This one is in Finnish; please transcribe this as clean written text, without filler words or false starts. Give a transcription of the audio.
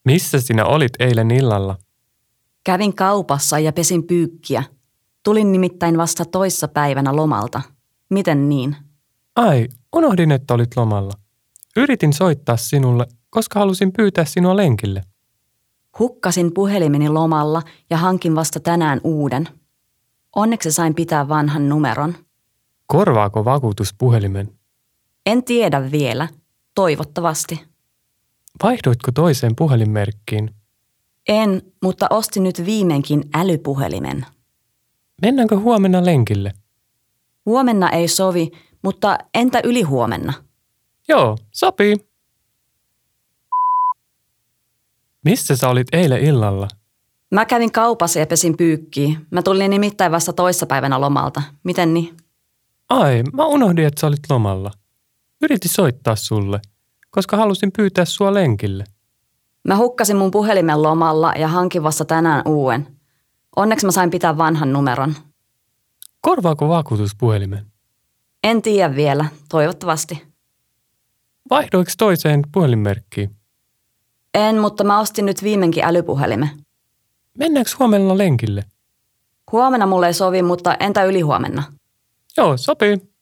Missä sinä olit eilen illalla? Kävin kaupassa ja pesin pyykkiä. Tulin nimittäin vasta toissapäivänä lomalta. Miten niin? Ai, unohdin, että olit lomalla. Yritin soittaa sinulle, koska halusin pyytää sinua lenkille. Hukkasin puhelimeni lomalla ja hankin vasta tänään uuden. Onneksi sain pitää vanhan numeron. Korvaako vakuutus puhelimen? En tiedä vielä. Toivottavasti. Vaihdoitko toiseen puhelinmerkkiin? En, mutta ostin nyt viimeinkin älypuhelimen. Mennäänkö huomenna lenkille? Huomenna ei sovi, mutta entä ylihuomenna? Joo, sopii. Missä sä olit eilen illalla? Mä kävin kaupassa ja pesin pyykkiä. Mä tulin nimittäin vasta toissapäivänä lomalta. Miten niin? Ai, mä unohdin, että sä olit lomalla. Yritin soittaa sulle, koska halusin pyytää sua lenkille. Mä hukkasin mun puhelimen lomalla ja hankin vasta tänään uuden. Onneksi mä sain pitää vanhan numeron. Korvaako vakuutus puhelimen? En tiedä vielä, toivottavasti. Vaihdoiko toiseen puhelinmerkkiin? En, mutta mä ostin nyt viimeinkin älypuhelimen. Mennäänkö huomenna lenkille? Huomenna mulle ei sovi, mutta entä ylihuomenna? Joo, sopii.